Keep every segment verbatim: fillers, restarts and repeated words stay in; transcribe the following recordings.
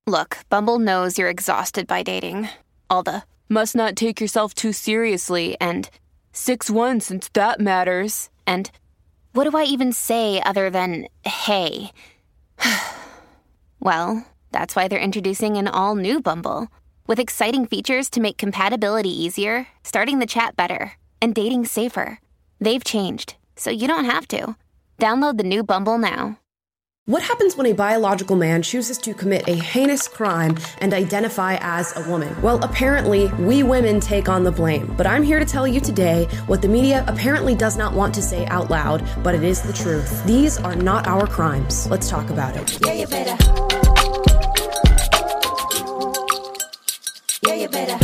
Look, Bumble knows you're exhausted by dating. All the must not take yourself too seriously and six one since that matters. And what do I even say other than hey? Well, that's why they're introducing an all-new Bumble with exciting features to make compatibility easier, starting the chat better, and dating safer. They've changed, so you don't have to. Download the new Bumble now. What happens when a biological man chooses to commit a heinous crime and identify as a woman? Well, apparently, we women take on the blame. But I'm here to tell you today what the media apparently does not want to say out loud, but it is the truth. These are not our crimes. Let's talk about it. Yeah, you better. Yeah, you better.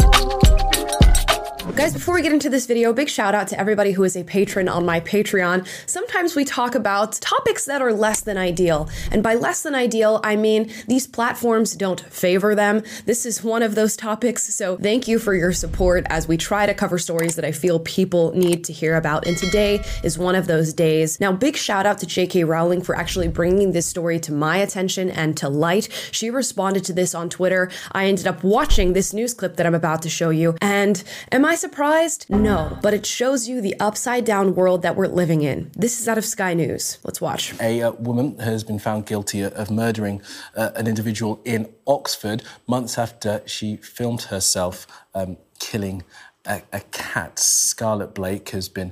Guys, before we get into this video, big shout out to everybody who is a patron on my Patreon. Sometimes we talk about topics that are less than ideal. And by less than ideal, I mean these platforms don't favor them. This is one of those topics, so thank you for your support as we try to cover stories that I feel people need to hear about. And today is one of those days. Now, big shout out to J K Rowling for actually bringing this story to my attention and to light. She responded to this on Twitter. I ended up watching this news clip that I'm about to show you. And am I surprised? No, but it shows you the upside down world that we're living in. This is out of Sky News. Let's watch. A uh, woman has been found guilty of murdering uh, an individual in Oxford months after she filmed herself um, killing a, a cat. Scarlett Blake has been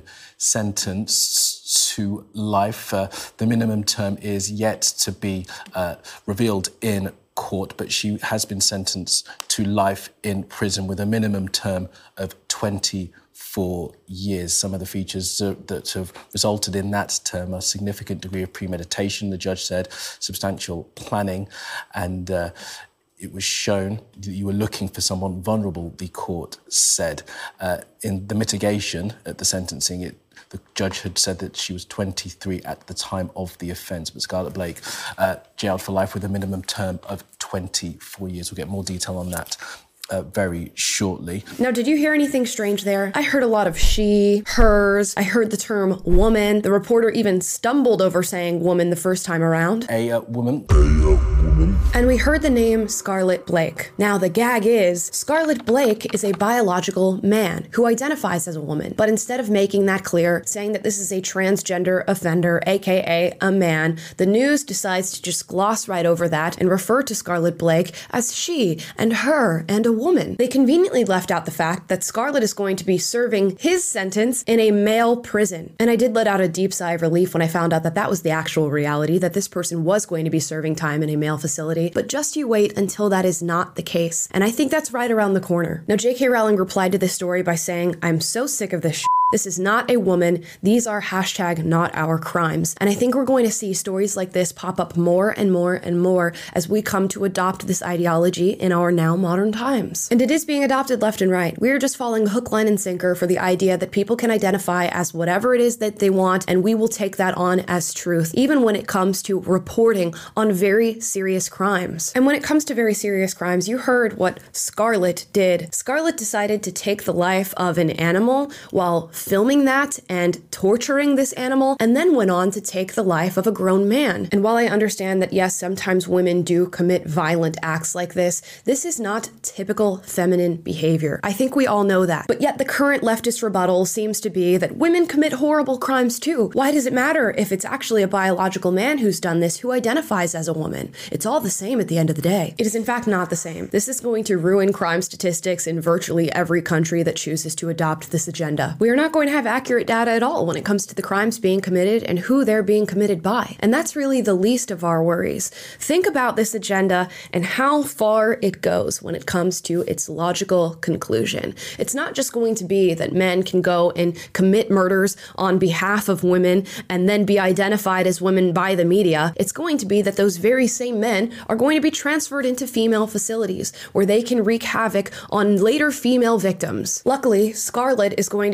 sentenced to life. Uh, the minimum term is yet to be uh, revealed in court, but she has been sentenced to life in prison with a minimum term of twenty-four years. Some of the features uh, that have resulted in that term are a significant degree of premeditation, the judge said, substantial planning, and uh, it was shown that you were looking for someone vulnerable, the court said. Uh, in the mitigation at the sentencing, it the judge had said that she was twenty-three at the time of the offence, but Scarlett Blake uh, jailed for life with a minimum term of twenty-four years. We'll get more detail on that Uh, very shortly. Now, did you hear anything strange there? I heard a lot of she, hers. I heard the term woman. The reporter even stumbled over saying woman the first time around. A uh, woman. A uh, woman. And we heard the name Scarlett Blake. Now, the gag is Scarlett Blake is a biological man who identifies as a woman. But instead of making that clear, saying that this is a transgender offender, aka a man, the news decides to just gloss right over that and refer to Scarlett Blake as she and her and a woman. They conveniently left out the fact that Scarlett is going to be serving his sentence in a male prison. And I did let out a deep sigh of relief when I found out that that was the actual reality, that this person was going to be serving time in a male facility. But just you wait until that is not the case. And I think that's right around the corner. Now, J K Rowling replied to this story by saying, "I'm so sick of this shit. This is not a woman. These are hashtag not our crimes." And I think we're going to see stories like this pop up more and more and more as we come to adopt this ideology in our now modern times. And it is being adopted left and right. We are just falling hook, line, and sinker for the idea that people can identify as whatever it is that they want, and we will take that on as truth, even when it comes to reporting on very serious crimes. And when it comes to very serious crimes, you heard what Scarlett did. Scarlett decided to take the life of an animal while filming that and torturing this animal, and then went on to take the life of a grown man. And while I understand that, yes, sometimes women do commit violent acts like this, this is not typical feminine behavior. I think we all know that. But yet the current leftist rebuttal seems to be that women commit horrible crimes too. Why does it matter if it's actually a biological man who's done this, who identifies as a woman? It's all the same at the end of the day. It is in fact not the same. This is going to ruin crime statistics in virtually every country that chooses to adopt this agenda. We are not going to have accurate data at all when it comes to the crimes being committed and who they're being committed by. And that's really the least of our worries. Think about this agenda and how far it goes when it comes to its logical conclusion. It's not just going to be that men can go and commit murders on behalf of women and then be identified as women by the media. It's going to be that those very same men are going to be transferred into female facilities where they can wreak havoc on later female victims. Luckily, Scarlett is going to be spending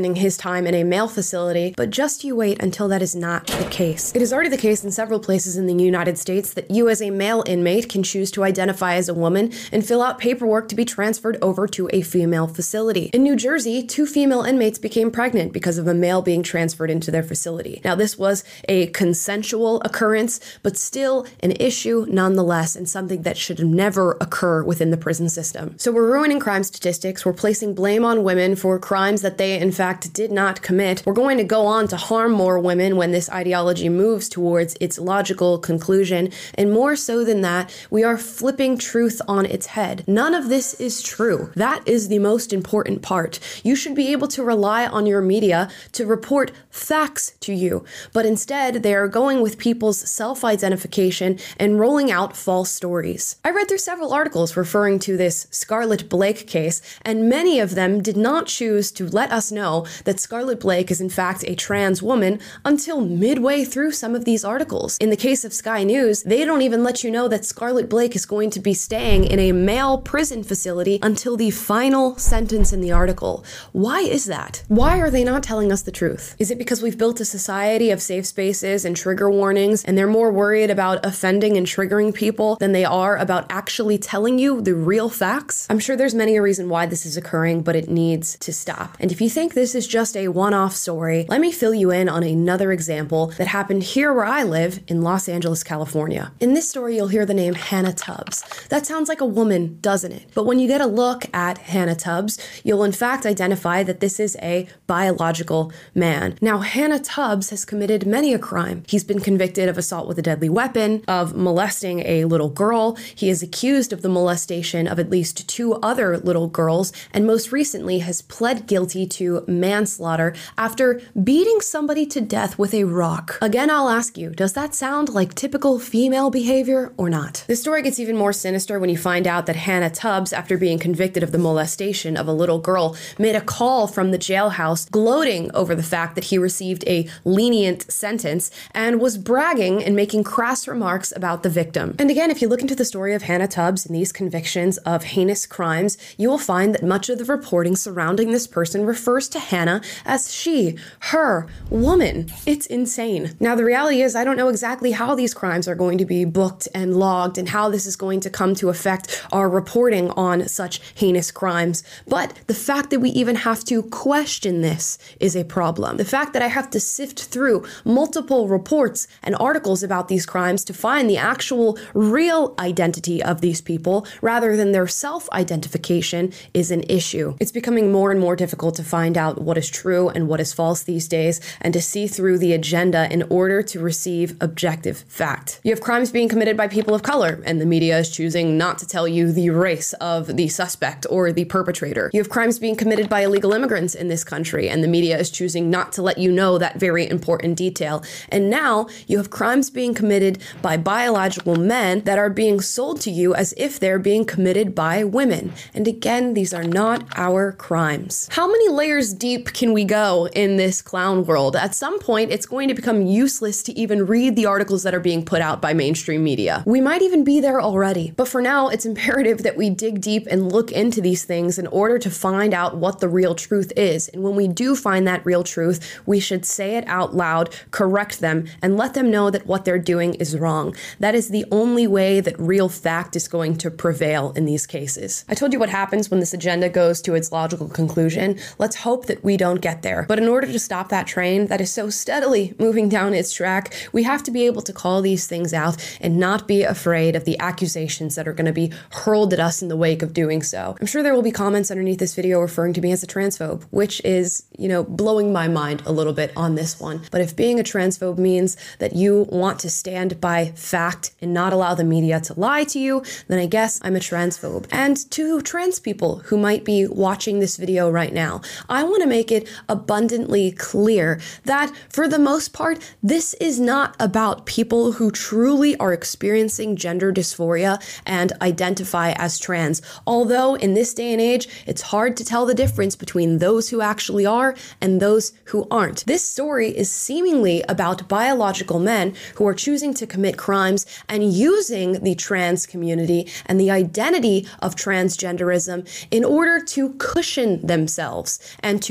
spending his time in a male facility, but just you wait until that is not the case. It is already the case in several places in the United States that you as a male inmate can choose to identify as a woman and fill out paperwork to be transferred over to a female facility. In New Jersey, two female inmates became pregnant because of a male being transferred into their facility. Now, this was a consensual occurrence, but still an issue nonetheless, and something that should never occur within the prison system. So we're ruining crime statistics, we're placing blame on women for crimes that they in fact did not commit. We're going to go on to harm more women when this ideology moves towards its logical conclusion, and more so than that, we are flipping truth on its head. None of this is true. That is the most important part. You should be able to rely on your media to report facts to you, but instead they are going with people's self-identification and rolling out false stories. I read through several articles referring to this Scarlett Blake case, and many of them did not choose to let us know that Scarlett Blake is in fact a trans woman until midway through some of these articles. In the case of Sky News, they don't even let you know that Scarlett Blake is going to be staying in a male prison facility until the final sentence in the article. Why is that? Why are they not telling us the truth? Is it because we've built a society of safe spaces and trigger warnings, and they're more worried about offending and triggering people than they are about actually telling you the real facts? I'm sure there's many a reason why this is occurring, but it needs to stop. And if you think this is just a one-off story, let me fill you in on another example that happened here where I live in Los Angeles, California. In this story, you'll hear the name Hannah Tubbs. That sounds like a woman, doesn't it? But when you get a look at Hannah Tubbs, you'll in fact identify that this is a biological man. Now, Hannah Tubbs has committed many a crime. He's been convicted of assault with a deadly weapon, of molesting a little girl. He is accused of the molestation of at least two other little girls, and most recently has pled guilty to manslaughter after beating somebody to death with a rock. Again, I'll ask you, does that sound like typical female behavior or not? This story gets even more sinister when you find out that Hannah Tubbs, after being convicted of the molestation of a little girl, made a call from the jailhouse gloating over the fact that he received a lenient sentence and was bragging and making crass remarks about the victim. And again, if you look into the story of Hannah Tubbs and these convictions of heinous crimes, you will find that much of the reporting surrounding this person refers to Hannah as she, her, woman. It's insane. Now, the reality is I don't know exactly how these crimes are going to be booked and logged and how this is going to come to affect our reporting on such heinous crimes, but the fact that we even have to question this is a problem. The fact that I have to sift through multiple reports and articles about these crimes to find the actual real identity of these people rather than their self-identification is an issue. It's becoming more and more difficult to find out what is true and what is false these days, and to see through the agenda in order to receive objective fact. You have crimes being committed by people of color, and the media is choosing not to tell you the race of the suspect or the perpetrator. You have crimes being committed by illegal immigrants in this country, and the media is choosing not to let you know that very important detail. And now you have crimes being committed by biological men that are being sold to you as if they're being committed by women. And again, these are not our crimes. How many layers deep can we go in this clown world? At some point, it's going to become useless to even read the articles that are being put out by mainstream media. We might even be there already. But for now, it's imperative that we dig deep and look into these things in order to find out what the real truth is. And when we do find that real truth, we should say it out loud, correct them, and let them know that what they're doing is wrong. That is the only way that real fact is going to prevail in these cases. I told you what happens when this agenda goes to its logical conclusion. Let's hope that we don't get there. But in order to stop that train that is so steadily moving down its track, we have to be able to call these things out and not be afraid of the accusations that are going to be hurled at us in the wake of doing so. I'm sure there will be comments underneath this video referring to me as a transphobe, which is, you know, blowing my mind a little bit on this one. But if being a transphobe means that you want to stand by fact and not allow the media to lie to you, then I guess I'm a transphobe. And to trans people who might be watching this video right now, I want to make it abundantly clear that for the most part, this is not about people who truly are experiencing gender dysphoria and identify as trans. Although in this day and age, it's hard to tell the difference between those who actually are and those who aren't. This story is seemingly about biological men who are choosing to commit crimes and using the trans community and the identity of transgenderism in order to cushion themselves and to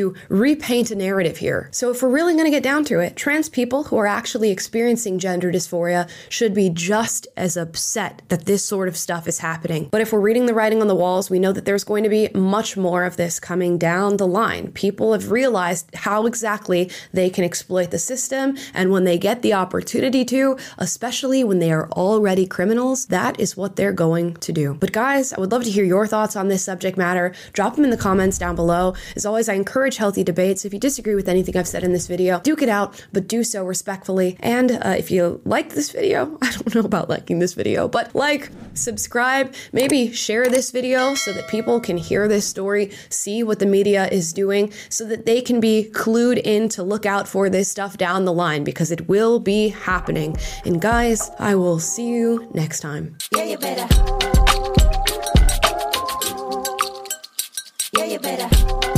to repaint a narrative here. So if we're really going to get down to it, trans people who are actually experiencing gender dysphoria should be just as upset that this sort of stuff is happening. But if we're reading the writing on the walls, we know that there's going to be much more of this coming down the line. People have realized how exactly they can exploit the system, and when they get the opportunity to, especially when they are already criminals, that is what they're going to do. But guys, I would love to hear your thoughts on this subject matter. Drop them in the comments down below. As always, I encourage healthy debates. If you disagree with anything I've said in this video, duke it out, but do so respectfully. And uh, if you like this video, I don't know about liking this video, but like, subscribe, maybe share this video so that people can hear this story, see what the media is doing, so that they can be clued in to look out for this stuff down the line, because it will be happening. And guys, I will see you next time. Yeah, you better. Yeah, you better.